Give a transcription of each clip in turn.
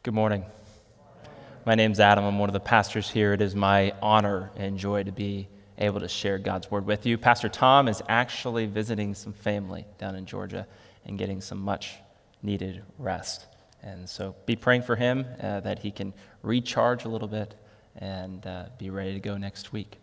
Good morning. My name's Adam. I'm one of the pastors here. It is my honor and joy to be able to share God's word with you. Pastor Tom is actually visiting some family down in Georgia and getting some much needed rest. And so be praying for him that he can recharge a little bit and be ready to go next week.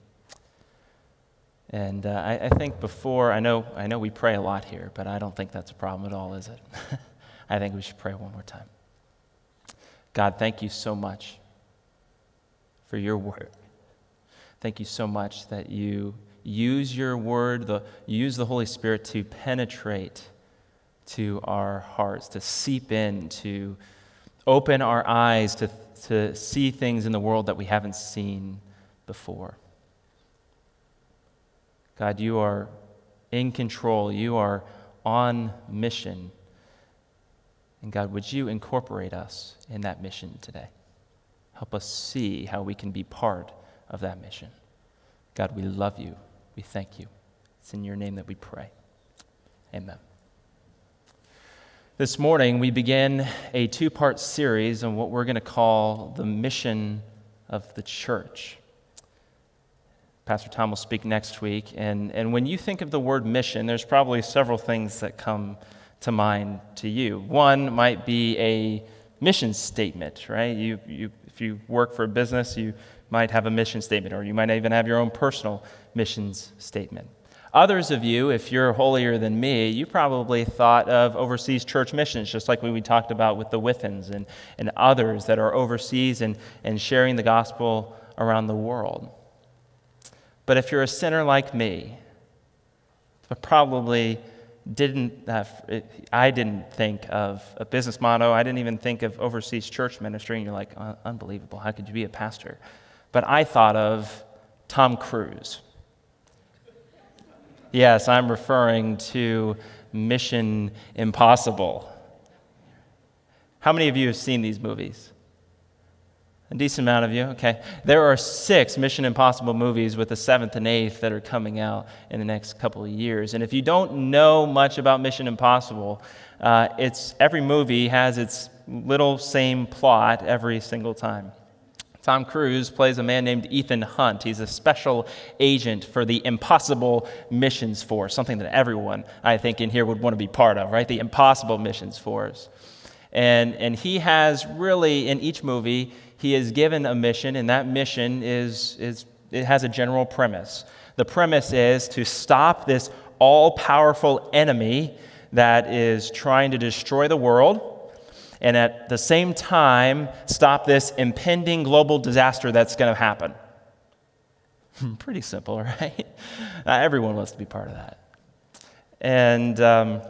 And I think I know we pray a lot here, but I don't think that's a problem at all, is it? I think we should pray one more time. God, thank you so much for your word. Thank you so much that you use your word, use the Holy Spirit to penetrate to our hearts, to seep in, to open our eyes to see things in the world that we haven't seen before. God, you are in control. You are on mission. And God, would you incorporate us in that mission today? Help us see how we can be part of that mission. God, we love you. We thank you. It's in your name that we pray. Amen. This morning, we begin a two-part series on what we're going to call the mission of the church. Pastor Tom will speak next week. And when you think of the word mission, there's probably several things that come to mind to you. One might be a mission statement, right? If you work for a business, you might have a mission statement, or you might even have your own personal missions statement. Others of you, if you're holier than me, you probably thought of overseas church missions, just like we talked about with the Whiffins and others that are overseas and sharing the gospel around the world. But if you're a sinner like me, probably I didn't think of a business motto. I didn't even think of overseas church ministry. And you're like, unbelievable. How could you be a pastor? But I thought of Tom Cruise. Yes, I'm referring to Mission Impossible. How many of you have seen these movies? A decent amount of you, okay. There are 6 Mission Impossible movies with the 7th and 8th that are coming out in the next couple of years. And if you don't know much about Mission Impossible, every movie has its little same plot every single time. Tom Cruise plays a man named Ethan Hunt. He's a special agent for the Impossible Missions Force, something that everyone, I think, in here would want to be part of, right? The Impossible Missions Force. And he has really, in each movie, he is given a mission, and that mission it has a general premise. The premise is to stop this all-powerful enemy that is trying to destroy the world, and at the same time, stop this impending global disaster that's going to happen. Pretty simple, right? Everyone wants to be part of that. And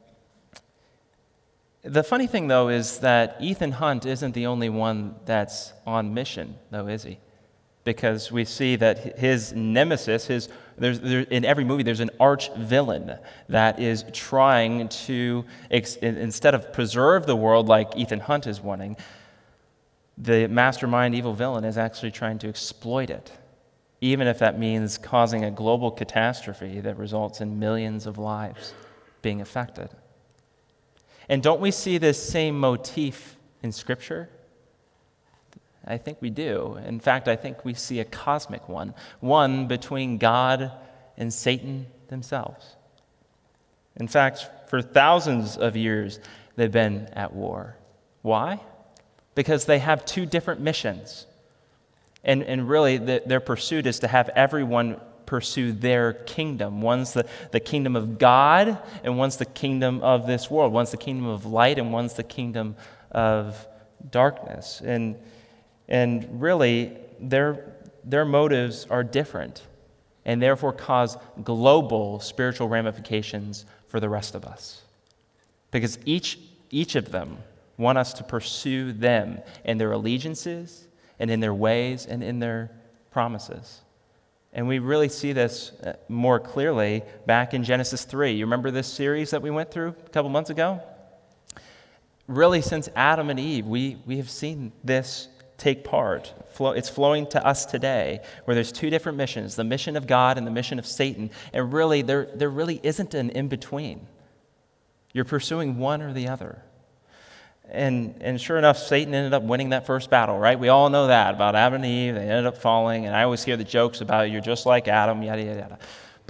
the funny thing, though, is that Ethan Hunt isn't the only one that's on mission, though, is he? Because we see that his nemesis, in every movie, there's an arch villain that is trying to, instead of preserve the world like Ethan Hunt is wanting, the mastermind evil villain is actually trying to exploit it, even if that means causing a global catastrophe that results in millions of lives being affected. And don't we see this same motif in Scripture? I think we do. In fact, I think we see a cosmic one between God and Satan themselves. In fact, for thousands of years, they've been at war. Why? Because they have 2 different missions. And really, their pursuit is to have everyone pursue their kingdom. One's the kingdom of God, and one's the kingdom of this world. One's the kingdom of light, and one's the kingdom of darkness. And really, their motives are different, and therefore cause global spiritual ramifications for the rest of us. Because each of them want us to pursue them in their allegiances, and in their ways, and in their promises. And we really see this more clearly back in Genesis 3. You remember this series that we went through a couple months ago? Really, since Adam and Eve, we have seen this take part. It's flowing to us today, where there's 2 different missions, the mission of God and the mission of Satan. And really, there really isn't an in-between. You're pursuing one or the other. And sure enough, Satan ended up winning that first battle, right? We all know that about Adam and Eve. They ended up falling, and I always hear the jokes about you're just like Adam, yada, yada, yada.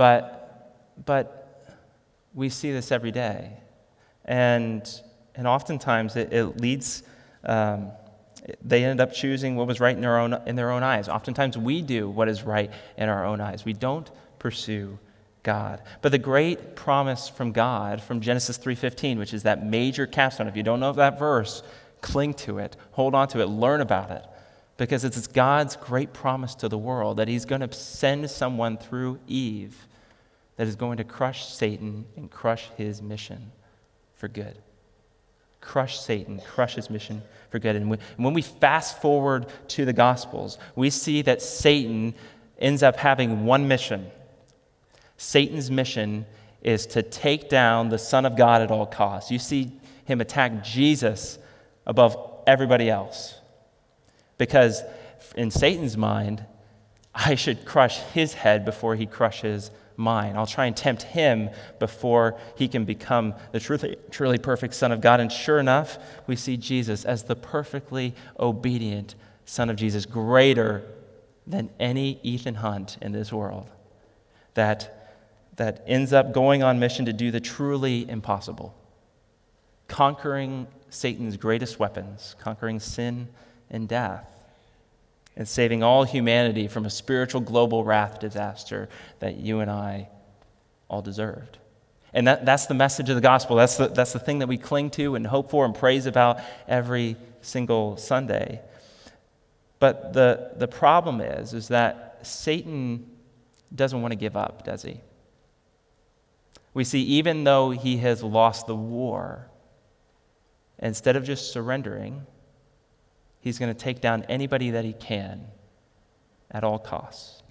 But we see this every day. And oftentimes it leads, they end up choosing what was right in their own eyes. Oftentimes we do what is right in our own eyes. We don't pursue God. But the great promise from God, from Genesis 3:15, which is that major capstone, if you don't know that verse, cling to it, hold on to it, learn about it, because it's God's great promise to the world that he's going to send someone through Eve that is going to crush Satan and crush his mission for good. Crush Satan, crush his mission for good. And when we fast forward to the Gospels, we see that Satan ends up having one mission. Satan's mission is to take down the Son of God at all costs. You see him attack Jesus above everybody else. Because in Satan's mind, I should crush his head before he crushes mine. I'll try and tempt him before he can become the truly perfect Son of God. And sure enough, we see Jesus as the perfectly obedient Son of Jesus, greater than any Ethan Hunt in this world, that ends up going on mission to do the truly impossible, conquering Satan's greatest weapons, conquering sin and death, and saving all humanity from a spiritual global wrath disaster that you and I all deserved. And that's the message of the gospel. That's the thing that we cling to and hope for and praise about every single Sunday. But the problem is that Satan doesn't want to give up, does he? We see even though he has lost the war, instead of just surrendering, he's going to take down anybody that he can at all costs.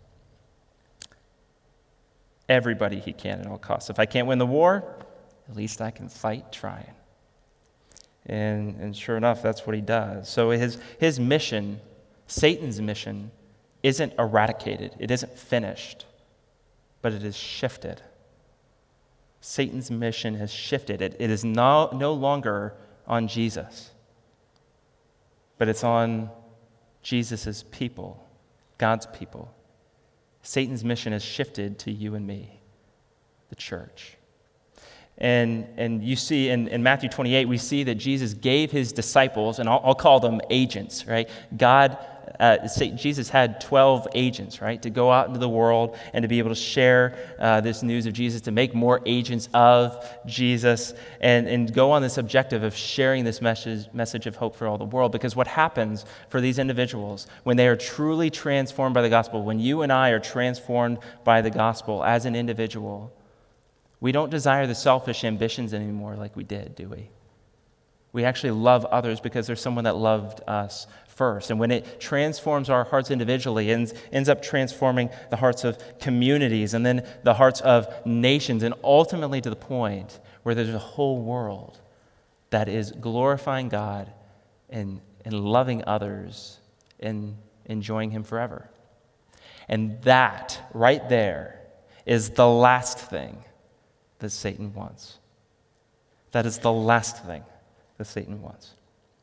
Everybody he can at all costs. If I can't win the war, at least I can fight trying. And sure enough, that's what he does. So his mission, Satan's mission, isn't eradicated. It isn't finished, but it is shifted. Satan's mission has shifted. It is no longer on Jesus, but it's on Jesus' people, God's people. Satan's mission has shifted to you and me, the church. And you see in Matthew 28, we see that Jesus gave his disciples, and I'll call them agents, right? Jesus had 12 agents, right, to go out into the world and to be able to share this news of Jesus, to make more agents of Jesus, and go on this objective of sharing this message of hope for all the world. Because what happens for these individuals when they are truly transformed by the gospel, when you and I are transformed by the gospel as an individual, we don't desire the selfish ambitions anymore like we did, do we? We actually love others because there's someone that loved us first. And when it transforms our hearts individually, it ends up transforming the hearts of communities and then the hearts of nations, and ultimately to the point where there's a whole world that is glorifying God and loving others and enjoying him forever. And that right there is the last thing that Satan wants. That is the last thing that Satan wants.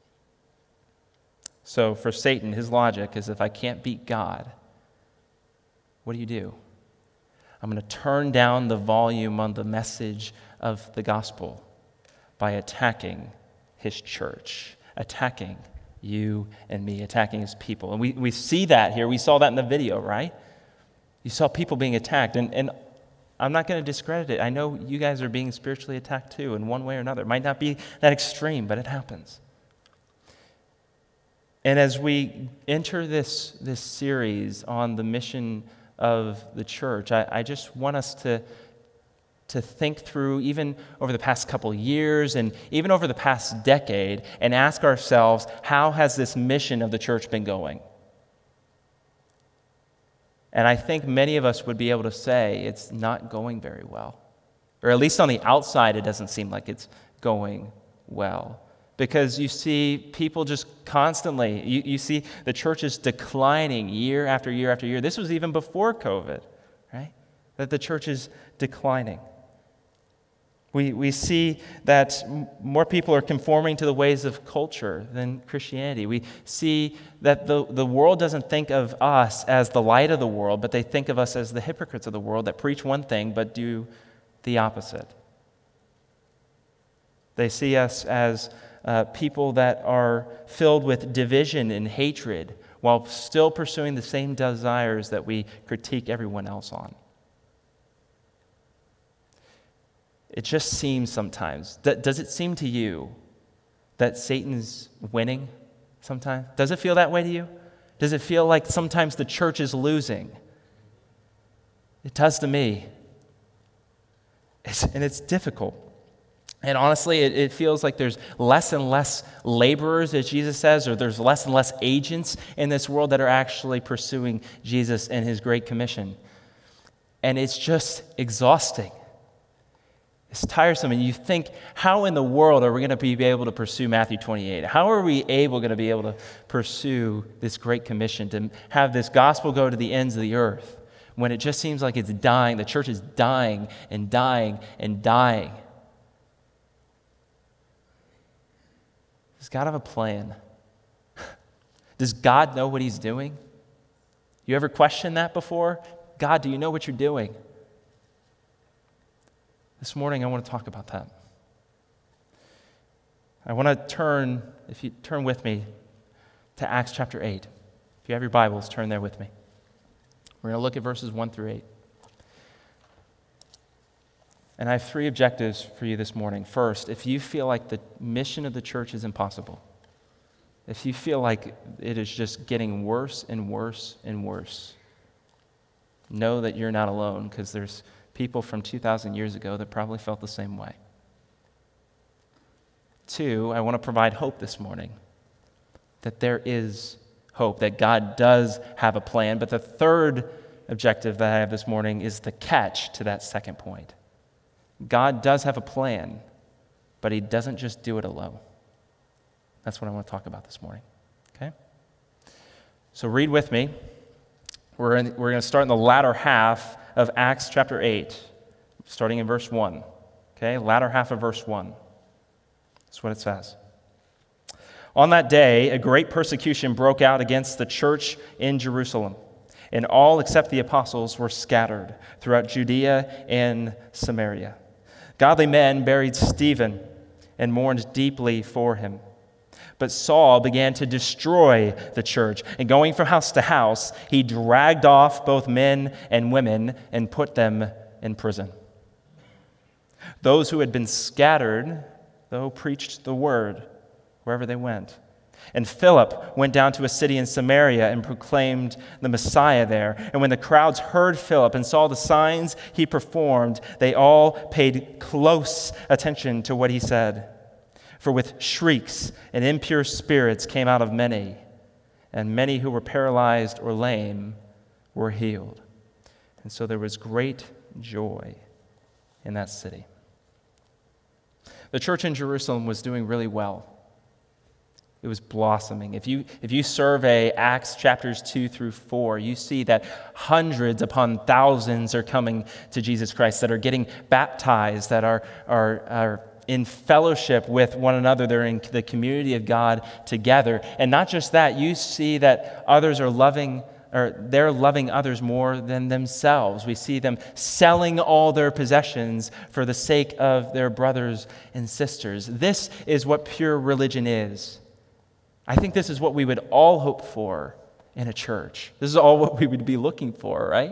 So for Satan, his logic is, if I can't beat God, what do? I'm going to turn down the volume on the message of the gospel by attacking his church, attacking you and me, attacking his people. And we see that here. We saw that in the video, right? You saw people being attacked. And I'm not going to discredit it. I know you guys are being spiritually attacked too, in one way or another. It might not be that extreme, but it happens. And as we enter this series on the mission of the church, I just want us to think through, even over the past couple years and even over the past decade, and ask ourselves, how has this mission of the church been going? And I think many of us would be able to say it's not going very well. Or at least on the outside, it doesn't seem like it's going well. Because you see people just constantly, you see the church is declining year after year after year. This was even before COVID, right? That the church is declining. We see that more people are conforming to the ways of culture than Christianity. We see that the world doesn't think of us as the light of the world, but they think of us as the hypocrites of the world that preach one thing but do the opposite. They see us as people that are filled with division and hatred while still pursuing the same desires that we critique everyone else on. It just seems sometimes. Does it seem to you that Satan's winning sometimes? Does it feel that way to you? Does it feel like sometimes the church is losing? It does to me. And it's difficult. And honestly, it feels like there's less and less laborers, as Jesus says, or there's less and less agents in this world that are actually pursuing Jesus and his great commission. And it's just exhausting. It's tiresome, and you think, how in the world are we going to be able to pursue Matthew 28? How are we going to be able to pursue this great commission, to have this gospel go to the ends of the earth, when it just seems like it's dying? The church is dying and dying and dying. Does God have a plan? Does God know what he's doing? You ever questioned that before? God, do you know what you're doing? This morning, I want to talk about that. I want to turn, if you turn with me, to Acts chapter 8. If you have your Bibles, turn there with me. We're going to look at verses 1 through 8. And I have 3 objectives for you this morning. First, if you feel like the mission of the church is impossible, if you feel like it is just getting worse and worse and worse, know that you're not alone, because there's people from 2,000 years ago that probably felt the same way. 2, I want to provide hope this morning, that there is hope, that God does have a plan. But the third objective that I have this morning is the catch to that second point. God does have a plan, but he doesn't just do it alone. That's what I want to talk about this morning. Okay? So read with me. We're going to start in the latter half of Acts chapter 8, starting in verse 1. Okay, latter half of verse 1. That's what it says. On that day, a great persecution broke out against the church in Jerusalem, and all except the apostles were scattered throughout Judea and Samaria. Godly men buried Stephen and mourned deeply for him. But Saul began to destroy the church, and going from house to house, he dragged off both men and women and put them in prison. Those who had been scattered, though, preached the word wherever they went. And Philip went down to a city in Samaria and proclaimed the Messiah there. And when the crowds heard Philip and saw the signs he performed, they all paid close attention to what he said. For with shrieks and impure spirits came out of many, and many who were paralyzed or lame were healed. And so there was great joy in that city. The church in Jerusalem was doing really well. It was blossoming. If you survey Acts chapters 2 through 4, you see that hundreds upon thousands are coming to Jesus Christ, that are getting baptized, that are in fellowship with one another. They're in the community of God together. And not just that, you see that others are loving, or they're loving others more than themselves. We see them selling all their possessions for the sake of their brothers and sisters. This is what pure religion is. I think this is what we would all hope for in a church. This is all what we would be looking for, right?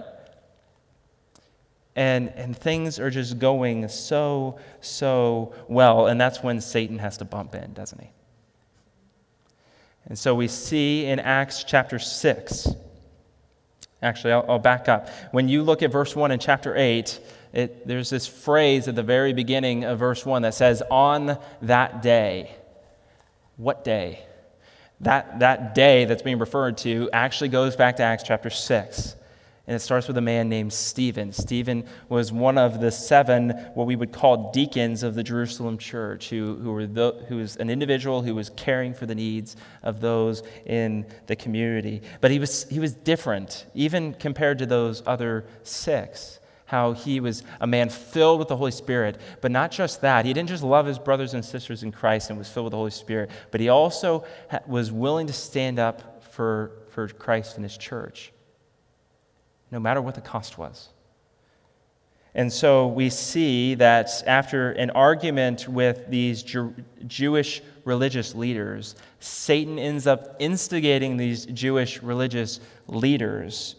And things are just going so well, and that's when Satan has to bump in, doesn't he? And so we see in Acts chapter 6, actually, I'll back up. When you look at verse 1 in chapter 8, there's this phrase at the very beginning of verse 1 that says, on that day. What day? That day that's being referred to actually goes back to Acts chapter 6. And it starts with a man named Stephen. Stephen was one of the 7, what we would call deacons of the Jerusalem church, who was an individual who was caring for the needs of those in the community. But he was different, even compared to those other 6. how he was a man filled with the Holy Spirit. But not just that. He didn't just love his brothers and sisters in Christ and was filled with the Holy Spirit, but he also was willing to stand up for Christ and his church, no matter what the cost was. And so we see that after an argument with these Jewish religious leaders, Satan ends up instigating these Jewish religious leaders,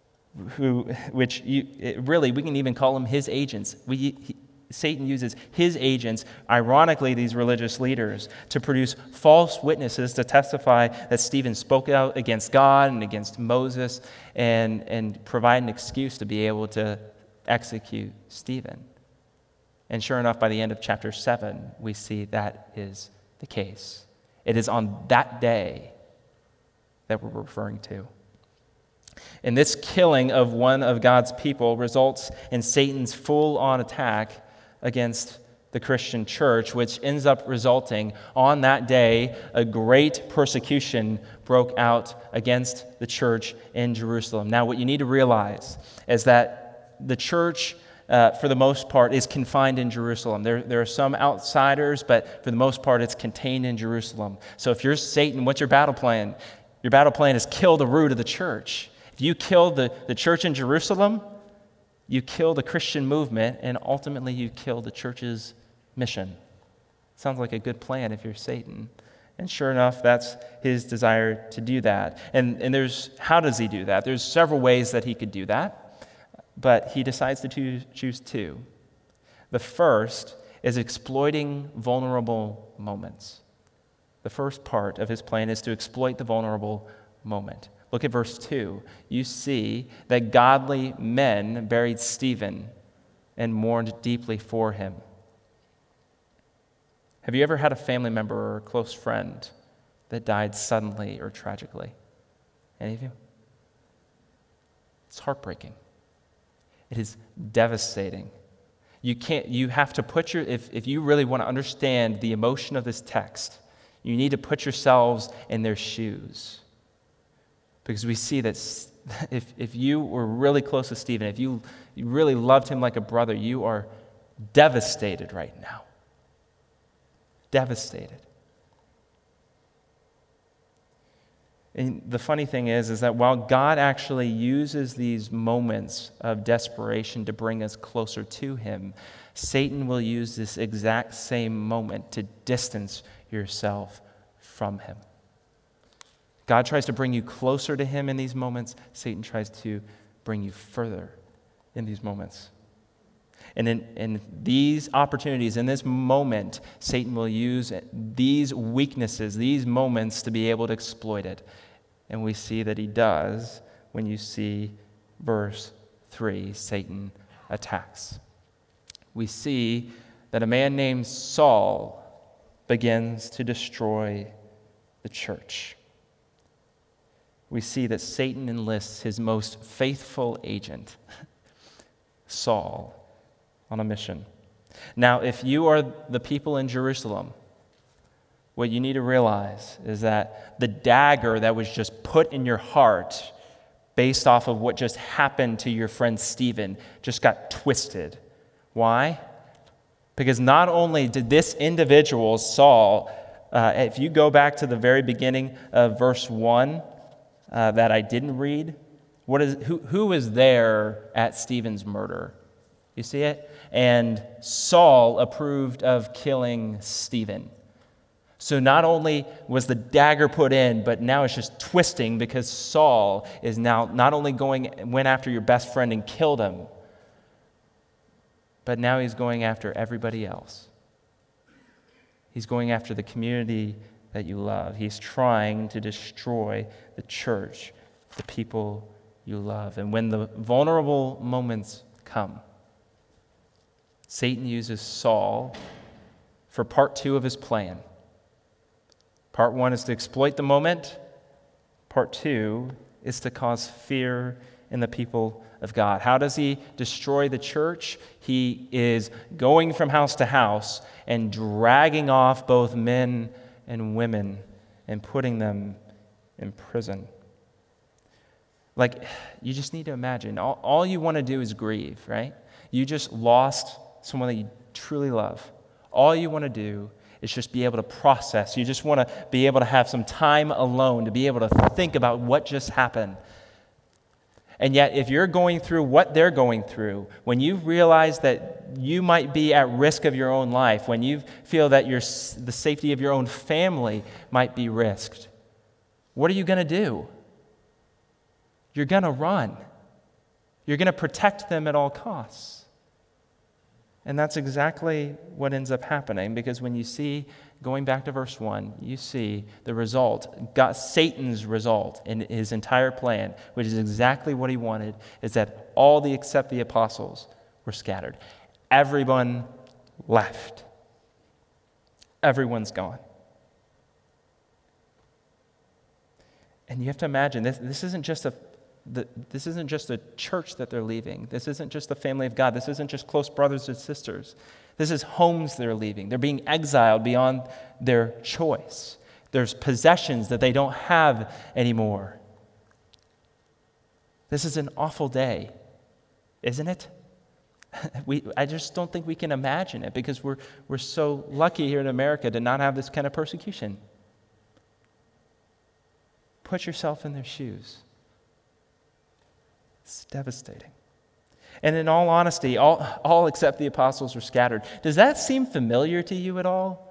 which we can even call them his agents. Satan uses his agents, ironically these religious leaders, to produce false witnesses to testify that Stephen spoke out against God and against Moses and provide an excuse to be able to execute Stephen. And sure enough, by the end of chapter 7, we see that is the case. It is on that day that we're referring to. And this killing of one of God's people results in Satan's full-on attack against the Christian church, which ends up resulting on that day, a great persecution broke out against the church in Jerusalem. Now, what you need to realize is that the church, for the most part, is confined in Jerusalem. There are some outsiders, but for the most part, it's contained in Jerusalem. So if you're Satan, what's your battle plan? Your battle plan is kill the root of the church. If you kill the church in Jerusalem, you kill the Christian movement, and ultimately you kill the church's mission. Sounds like a good plan if you're Satan. And sure enough, that's his desire to do that. And how does he do that? There's several ways that he could do that. But he decides to choose two. The first is exploiting vulnerable moments. The first part of his plan is to exploit the vulnerable moment. Look at verse 2. You see that godly men buried Stephen and mourned deeply for him. Have you ever had a family member or a close friend that died suddenly or tragically? Any of you? It's heartbreaking. It is devastating. You have to put if you really want to understand the emotion of this text, you need to put yourselves in their shoes. Because we see that if you were really close to Stephen, if you really loved him like a brother, you are devastated right now. Devastated. And the funny thing is that while God actually uses these moments of desperation to bring us closer to him, Satan will use this exact same moment to distance yourself from him. God tries to bring you closer to him in these moments. Satan tries to bring you further in these moments. And in these opportunities, in this moment, Satan will use these weaknesses, these moments, to be able to exploit it. And we see that he does when you see verse 3, Satan attacks. We see that a man named Saul begins to destroy the church. We see that Satan enlists his most faithful agent, Saul, on a mission. Now, if you are the people in Jerusalem, what you need to realize is that the dagger that was just put in your heart based off of what just happened to your friend Stephen just got twisted. Why? Because not only did this individual, Saul, if you go back to the very beginning of verse 1 that I didn't read, who was there at Stephen's murder? You see it? And Saul approved of killing Stephen. So not only was the dagger put in, but now it's just twisting because Saul is now not only went after your best friend and killed him, but now he's going after everybody else. He's going after the community that you love. He's trying to destroy the church, the people you love. And when the vulnerable moments come, Satan uses Saul for part 2 of his plan. Part 1 is to exploit the moment. Part 2 is to cause fear in the people of God. How does he destroy the church? He is going from house to house and dragging off both men and women and putting them in prison. Like, you just need to imagine. All you want to do is grieve, right? You just lost someone that you truly love. All you want to do is just be able to process. You just want to be able to have some time alone to be able to think about what just happened. And yet, if you're going through what they're going through, when you realize that you might be at risk of your own life, when you feel that the safety of your own family might be risked, what are you going to do? You're going to run. You're going to protect them at all costs. And that's exactly what ends up happening, because when you see, going back to verse 1, you see the result, Satan's result in his entire plan, which is exactly what he wanted, is that all except the apostles were scattered. Everyone left. Everyone's gone. And you have to imagine, this isn't just a church that they're leaving. This isn't just the family of God. This isn't just close brothers and sisters. This is homes they're leaving. They're being exiled beyond their choice. There's possessions that they don't have anymore. This is an awful day, isn't it? I just don't think we can imagine it, because we're so lucky here in America to not have this kind of persecution. Put yourself in their shoes. It's devastating. And in all honesty, all except the apostles were scattered. Does that seem familiar to you at all?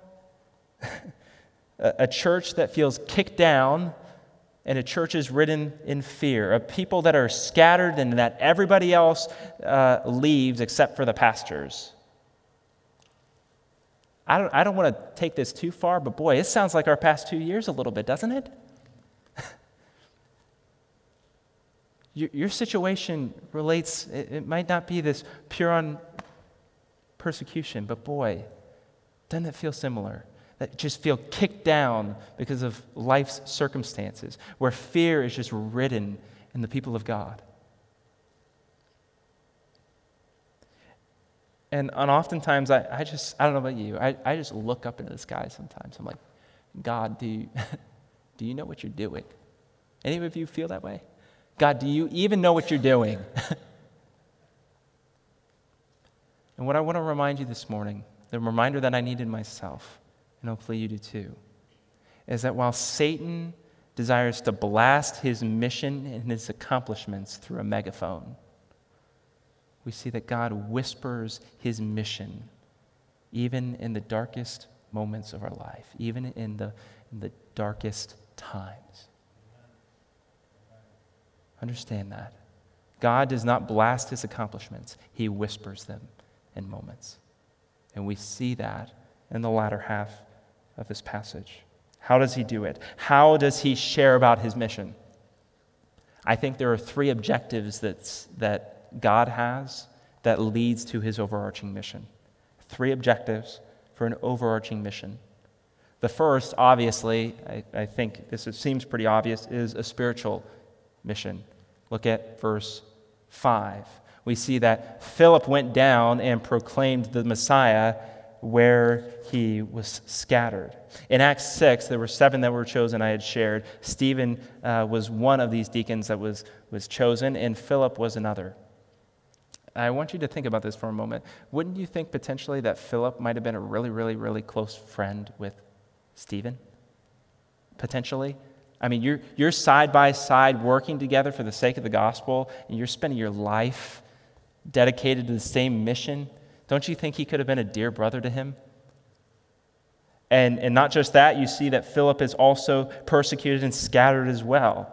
A church that feels kicked down, and a church is ridden in fear, of people that are scattered and that everybody else leaves except for the pastors. I don't want to take this too far, but boy, it sounds like our past 2 years a little bit, doesn't it? Your situation relates, it might not be this pure on persecution, but boy, doesn't it feel similar? That just feel kicked down because of life's circumstances, where fear is just ridden in the people of God. And oftentimes, I don't know about you, I just look up into the sky sometimes. I'm like, God, do you know what you're doing? Any of you feel that way? God, do you even know what you're doing? And what I want to remind you this morning, the reminder that I need in myself, and hopefully you do too, is that while Satan desires to blast his mission and his accomplishments through a megaphone, we see that God whispers his mission even in the darkest moments of our life, even in the darkest times. Understand that. God does not blast his accomplishments. He whispers them in moments. And we see that in the latter half of this passage. How does he do it? How does he share about his mission? I think there are 3 objectives that God has that leads to his overarching mission. 3 objectives for an overarching mission. The first, obviously, I think seems pretty obvious, is a spiritual mission. Look at verse 5. We see that Philip went down and proclaimed the Messiah where he was scattered. In Acts 6, there were 7 that were chosen, I had shared. Stephen was one of these deacons that was chosen, and Philip was another. I want you to think about this for a moment. Wouldn't you think potentially that Philip might have been a really, really, really close friend with Stephen? Potentially? I mean, you're side by side working together for the sake of the gospel, and you're spending your life dedicated to the same mission. Don't you think he could have been a dear brother to him? And not just that, you see that Philip is also persecuted and scattered as well.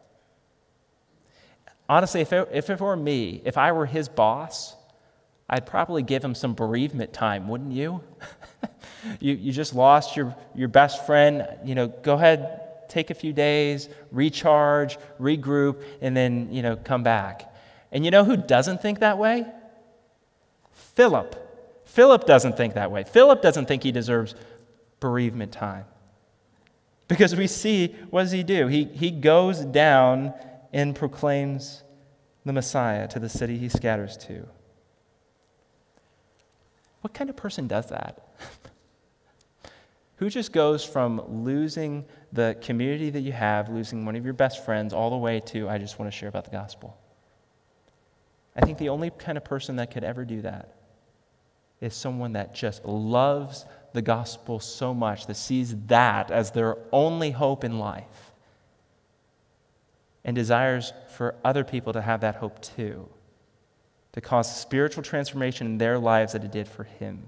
Honestly, if it were me, if I were his boss, I'd probably give him some bereavement time, wouldn't you? You just lost your best friend. Go ahead, take a few days, recharge, regroup, and then, come back. And you know who doesn't think that way? Philip. Philip doesn't think that way. Philip doesn't think he deserves bereavement time. Because we see, what does he do? He goes down and proclaims the Messiah to the city he scatters to. What kind of person does that? Who just goes from losing the community that you have, losing one of your best friends, all the way to, I just want to share about the gospel? I think the only kind of person that could ever do that is someone that just loves the gospel so much, that sees that as their only hope in life, and desires for other people to have that hope too, to cause spiritual transformation in their lives that it did for him,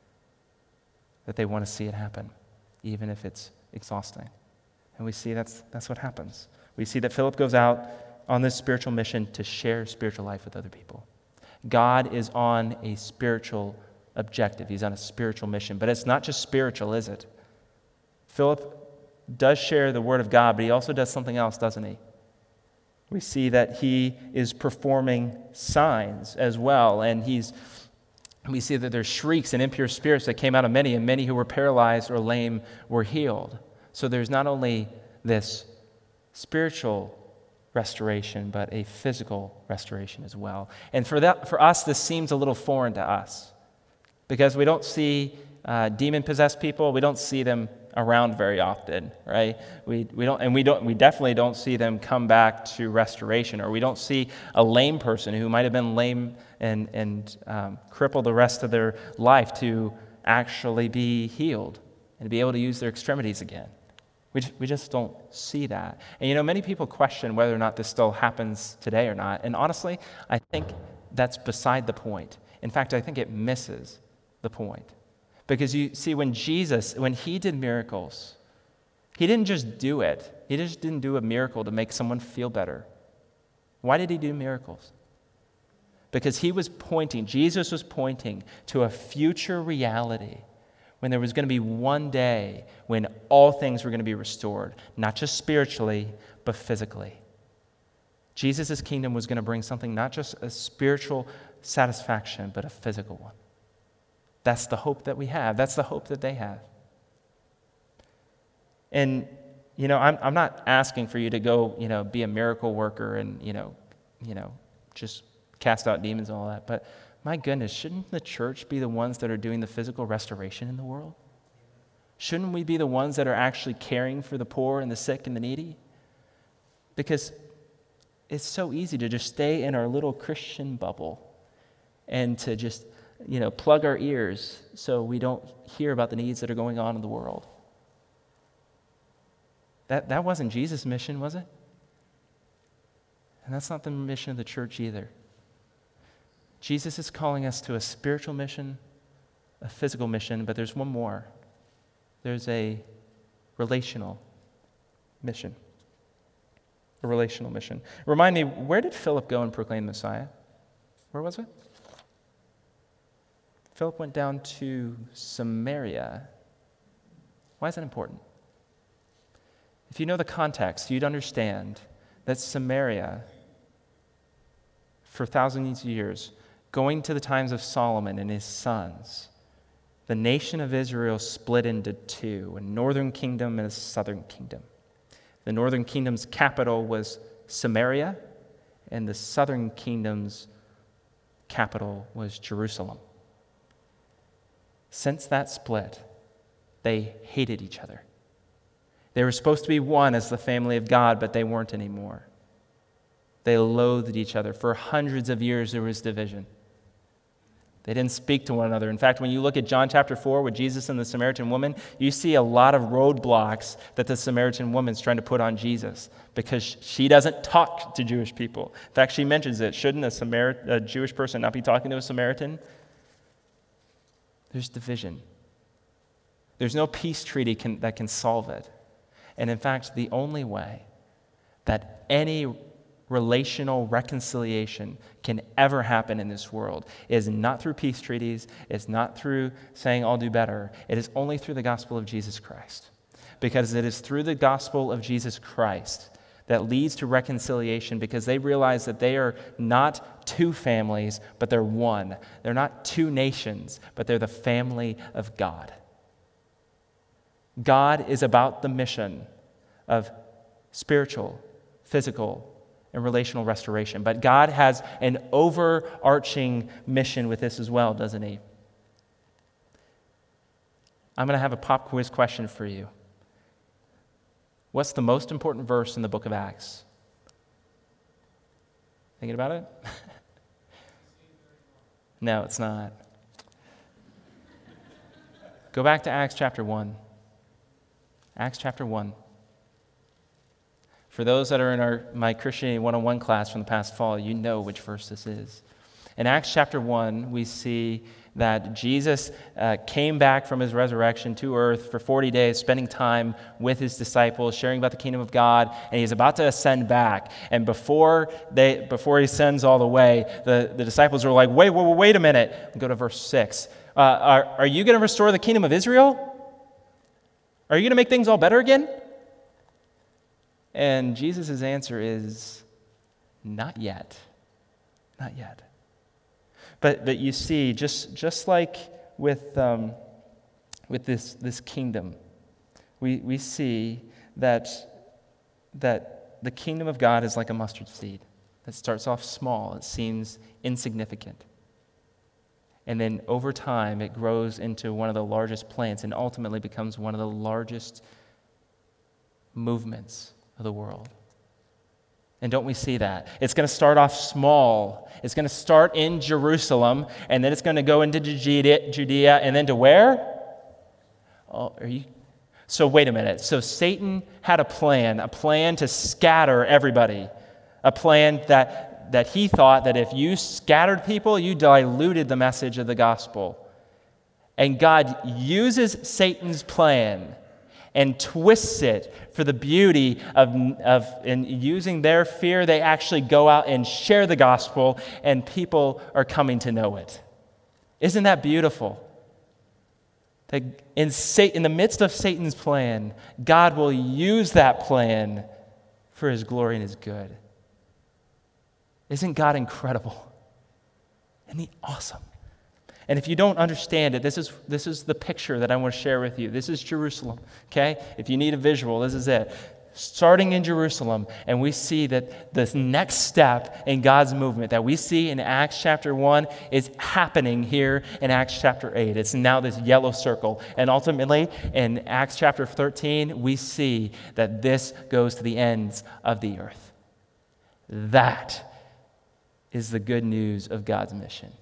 that they want to see it happen, even if it's exhausting. And we see that's what happens. We see that Philip goes out on this spiritual mission to share spiritual life with other people. God is on a spiritual objective. He's on a spiritual mission. But it's not just spiritual, is it? Philip does share the word of God, but he also does something else, doesn't he? We see that he is performing signs as well, and we see that there's shrieks and impure spirits that came out of many, and many who were paralyzed or lame were healed. So there's not only this spiritual restoration, but a physical restoration as well. And for us, this seems a little foreign to us, because we don't see demon-possessed people. We don't see them around very often, right? We definitely don't see them come back to restoration, or we don't see a lame person who might have been lame and crippled the rest of their life to actually be healed and to be able to use their extremities again. We just don't see that. And many people question whether or not this still happens today or not. And honestly, I think that's beside the point. In fact, I think it misses the point. Because you see, when he did miracles, he didn't just do it. He just didn't do a miracle to make someone feel better. Why did he do miracles? Because Jesus was pointing to a future reality when there was going to be one day when all things were going to be restored, not just spiritually, but physically. Jesus' kingdom was going to bring something, not just a spiritual satisfaction, but a physical one. That's the hope that we have. That's the hope that they have. And, I'm not asking for you to go, be a miracle worker and, just cast out demons and all that. But my goodness, shouldn't the church be the ones that are doing the physical restoration in the world? Shouldn't we be the ones that are actually caring for the poor and the sick and the needy? Because it's so easy to just stay in our little Christian bubble and to just plug our ears so we don't hear about the needs that are going on in the world. That wasn't Jesus' mission, was it? And that's not the mission of the church either. Jesus is calling us to a spiritual mission, a physical mission, but there's one more. There's a relational mission. A relational mission. Remind me, where did Philip go and proclaim the Messiah? Where was it? Philip went down to Samaria. Why is that important? If you know the context, you'd understand that Samaria, for thousands of years, going to the times of Solomon and his sons, the nation of Israel split into two, a northern kingdom and a southern kingdom. The northern kingdom's capital was Samaria, and the southern kingdom's capital was Jerusalem. Since that split, they hated each other. They were supposed to be one as the family of God, but they weren't anymore. They loathed each other. For hundreds of years, there was division. They didn't speak to one another. In fact, when you look at John chapter 4 with Jesus and the Samaritan woman, you see a lot of roadblocks that the Samaritan woman's trying to put on Jesus because she doesn't talk to Jewish people. In fact, she mentions it. Shouldn't a Jewish person not be talking to a Samaritan? There's division. There's no peace treaty that can solve it. And in fact, the only way that any relational reconciliation can ever happen in this world is not through peace treaties, it's not through saying I'll do better. It is only through the gospel of Jesus Christ. Because it is through the gospel of Jesus Christ that leads to reconciliation, because they realize that they are not two families, but they're one. They're not two nations, but they're the family of God. God is about the mission of spiritual, physical, and relational restoration. But God has an overarching mission with this as well, doesn't he? I'm going to have a pop quiz question for you. What's the most important verse in the book of Acts? Thinking about it? No, it's not. Go back to Acts chapter 1. Acts chapter 1. For those that are in my Christianity 101 class from the past fall, you know which verse this is. In Acts chapter 1, we see that Jesus came back from his resurrection to earth for 40 days, spending time with his disciples, sharing about the kingdom of God, and he's about to ascend back. And before he ascends all the way, the disciples are like, wait a minute. Go to verse 6. Are you going to restore the kingdom of Israel? Are you going to make things all better again? And Jesus' answer is, not yet. Not yet. But you see, just like with this kingdom, we see that the kingdom of God is like a mustard seed that starts off small. It seems insignificant. And then over time, it grows into one of the largest plants and ultimately becomes one of the largest movements of the world. And don't we see that? It's going to start off small. It's going to start in Jerusalem, and then it's going to go into Judea, and then to where? So wait a minute. So Satan had a plan to scatter everybody, a plan that he thought that if you scattered people, you diluted the message of the gospel. And God uses Satan's plan and twists it for the beauty of in using their fear, they actually go out and share the gospel, and people are coming to know it. Isn't that beautiful? That in the midst of Satan's plan, God will use that plan for his glory and his good. Isn't God incredible? Isn't he awesome? And if you don't understand it, this is the picture that I want to share with you. This is Jerusalem, okay? If you need a visual, this is it. Starting in Jerusalem, and we see that the next step in God's movement that we see in Acts chapter 1 is happening here in Acts chapter 8. It's now this yellow circle. And ultimately, in Acts chapter 13, we see that this goes to the ends of the earth. That is the good news of God's mission.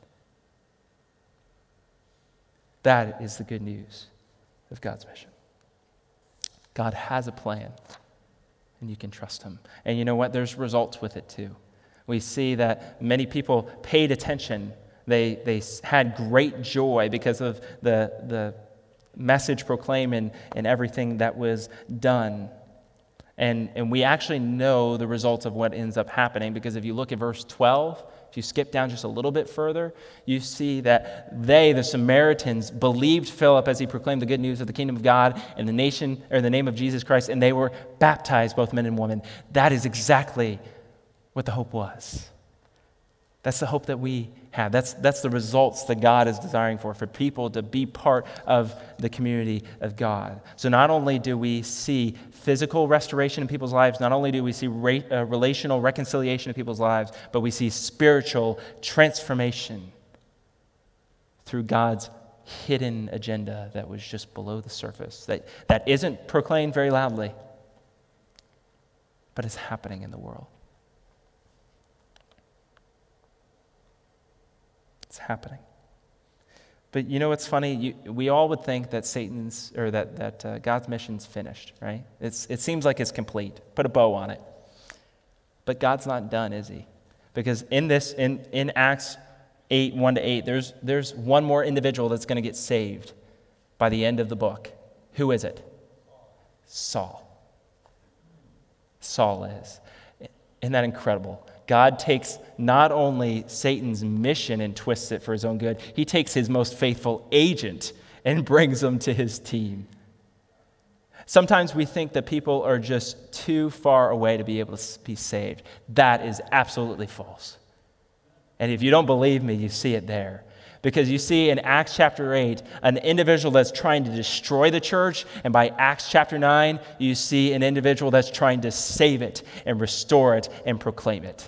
That is the good news of God's mission. God has a plan, and you can trust him. And you know what? There's results with it too. We see that many people paid attention. They had great joy because of the message proclaimed and everything that was done. And we actually know the results of what ends up happening, because if you look at verse 12, if you skip down just a little bit further, you see that the Samaritans, believed Philip as he proclaimed the good news of the kingdom of God in the name of Jesus Christ, and they were baptized, both men and women. That is exactly what the hope was. That's the hope that we have. That's the results that God is desiring for people to be part of the community of God. So not only do we see physical restoration in people's lives, not only do we see relational reconciliation in people's lives, but we see spiritual transformation through God's hidden agenda that was just below the surface, that isn't proclaimed very loudly, but is happening in the world. It's happening. But you know what's funny? We all would think that that God's mission's finished, right? It seems like it's complete. Put a bow on it. But God's not done, is he? Because in Acts 8, 1-8, there's one more individual that's going to get saved by the end of the book. Who is it? Saul. Saul is. Isn't that incredible? God takes not only Satan's mission and twists it for his own good, he takes his most faithful agent and brings them to his team. Sometimes we think that people are just too far away to be able to be saved. That is absolutely false. And if you don't believe me, you see it there. Because you see in Acts chapter 8, an individual that's trying to destroy the church, and by Acts chapter 9, you see an individual that's trying to save it and restore it and proclaim it.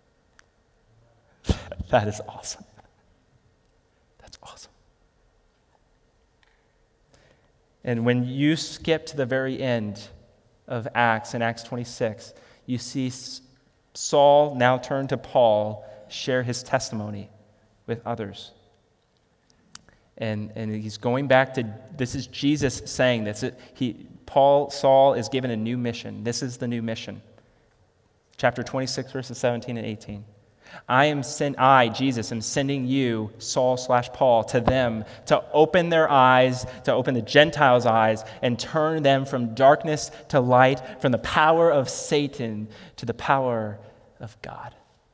That is awesome. That's awesome. And when you skip to the very end of Acts, in Acts 26, you see Saul, now turned to Paul, share his testimony with others. And he's going back to, this is Jesus saying this. Saul is given a new mission. This is the new mission. Chapter 26, verses 17 and 18. Jesus, am sending you, Saul/Paul, to them to open their eyes, to open the Gentiles' eyes, and turn them from darkness to light, from the power of Satan to the power of God.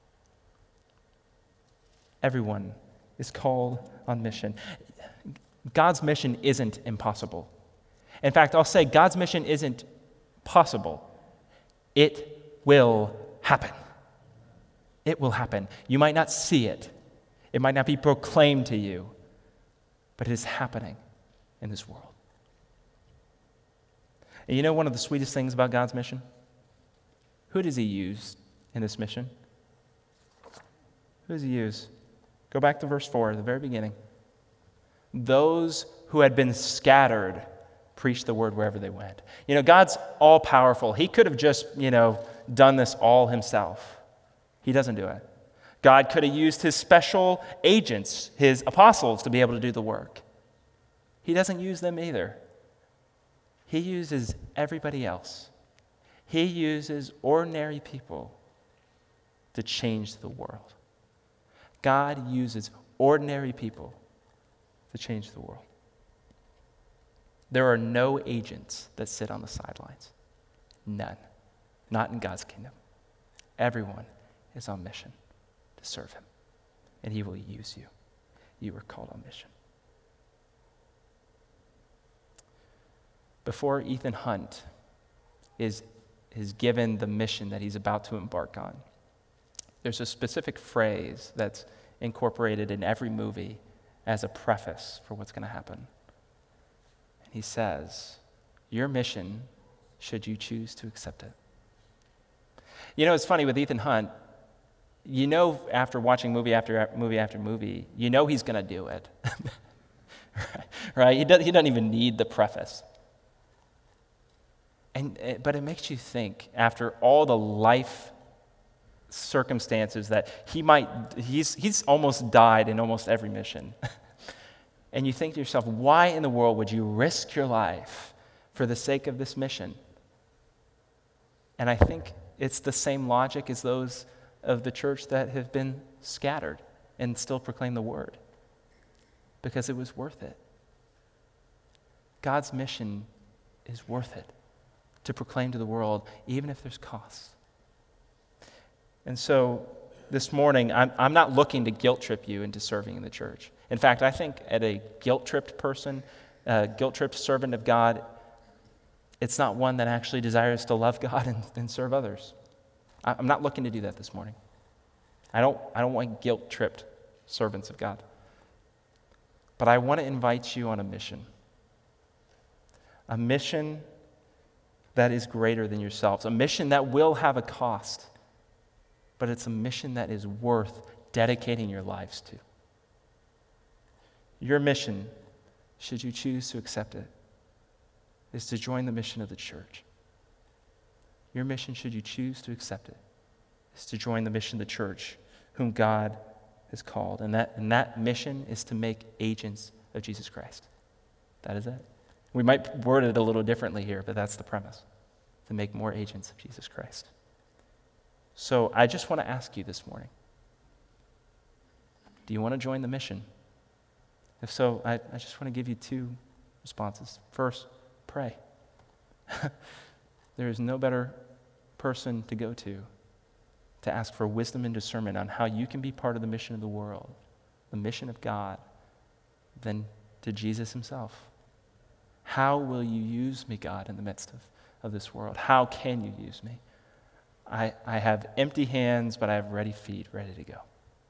Everyone is called on mission. God's mission isn't impossible. In fact, I'll say God's mission isn't possible. It will happen. It will happen. You might not see it. It might not be proclaimed to you, but it is happening in this world. And you know one of the sweetest things about God's mission? Who does he use in this mission? Who does he use? Go back to verse 4, the very beginning. Those who had been scattered preached the word wherever they went. You know, God's all-powerful. He could have just, done this all himself. He doesn't do it. God could have used his special agents, his apostles, to be able to do the work. He doesn't use them either. He uses everybody else. He uses ordinary people to change the world. God uses ordinary people to change the world. There are no agents that sit on the sidelines. None. Not in God's kingdom. Everyone is on mission to serve him, and he will use you. You are called on mission. Before Ethan Hunt is given the mission that he's about to embark on, there's a specific phrase that's incorporated in every movie as a preface for what's going to happen. And he says, your mission, should you choose to accept it. It's funny with Ethan Hunt, after watching movie after movie after movie, he's going to do it. Right? He doesn't even need the preface. But it makes you think, after all the life circumstances that he's almost died in almost every mission. And you think to yourself, why in the world would you risk your life for the sake of this mission? And I think it's the same logic as those of the church that have been scattered and still proclaim the word, because it was worth it. God's mission is worth it to proclaim to the world, even if there's costs. And so this morning, I'm not looking to guilt trip you into serving in the church. In fact, I think at a guilt-tripped person, a guilt-tripped servant of God, it's not one that actually desires to love God and serve others. I'm not looking to do that this morning. I don't want guilt-tripped servants of God. But I want to invite you on a mission that is greater than yourselves, a mission that will have a cost, but it's a mission that is worth dedicating your lives to. Your mission, should you choose to accept it, is to join the mission of the church. Your mission, should you choose to accept it, is to join the mission of the church whom God has called. And that mission is to make agents of Jesus Christ. That is it. We might word it a little differently here, but that's the premise, to make more agents of Jesus Christ. So I just want to ask you this morning, do you want to join the mission? If so, I just want to give you two responses. First, pray. There is no better person to go to ask for wisdom and discernment on how you can be part of the mission of the world, the mission of God, than to Jesus himself. How will you use me, God, in the midst of this world? How can you use me? I have empty hands, but I have ready feet, ready to go.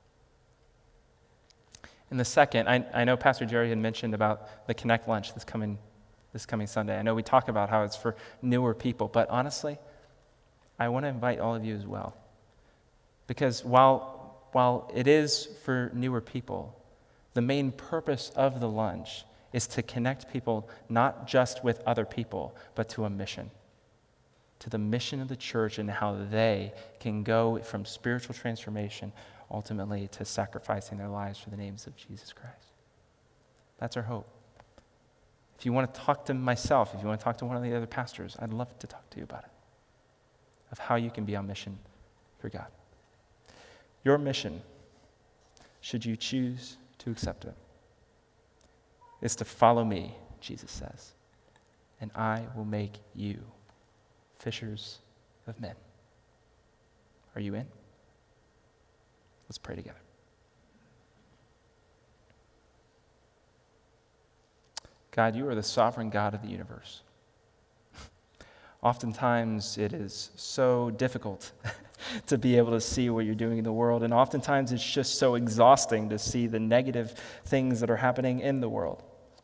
And the second, I know Pastor Jerry had mentioned about the Connect lunch this coming Sunday. I know we talk about how it's for newer people, but honestly, I want to invite all of you as well. Because while it is for newer people, the main purpose of the lunch is to connect people not just with other people, but to a mission, to the mission of the church and how they can go from spiritual transformation ultimately to sacrificing their lives for the names of Jesus Christ. That's our hope. If you want to talk to myself, if you want to talk to one of the other pastors, I'd love to talk to you about it, of how you can be on mission for God. Your mission, should you choose to accept it, is to follow me, Jesus says, and I will make you fishers of men. Are you in? Let's pray together. God, you are the sovereign God of the universe. Oftentimes it is so difficult to be able to see what you're doing in the world, and oftentimes it's just so exhausting to see the negative things that are happening in the world.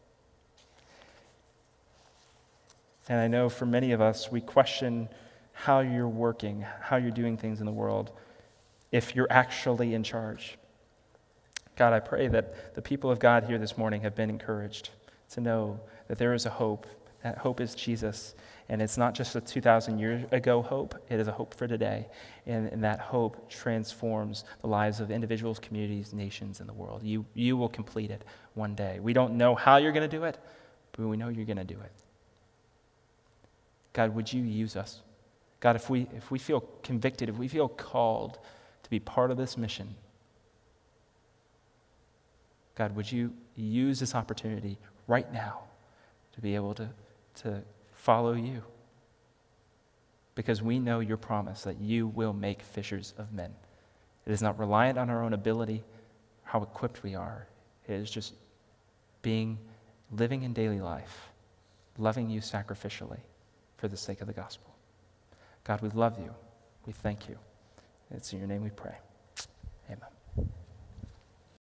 And I know for many of us, we question how you're working, how you're doing things in the world, if you're actually in charge. God, I pray that the people of God here this morning have been encouraged to know that there is a hope. That hope is Jesus. And it's not just a 2,000 years ago hope, it is a hope for today. And that hope transforms the lives of individuals, communities, nations, and the world. You will complete it one day. We don't know how you're going to do it, but we know you're going to do it. God, would you use us? God, if we feel convicted, if we feel called to be part of this mission, God, would you use this opportunity right now to be able to follow you? Because we know your promise that you will make fishers of men. It is not reliant on our own ability, how equipped we are. It is just living in daily life, loving you sacrificially for the sake of the gospel. God, we love you. We thank you. It's in your name we pray. Amen.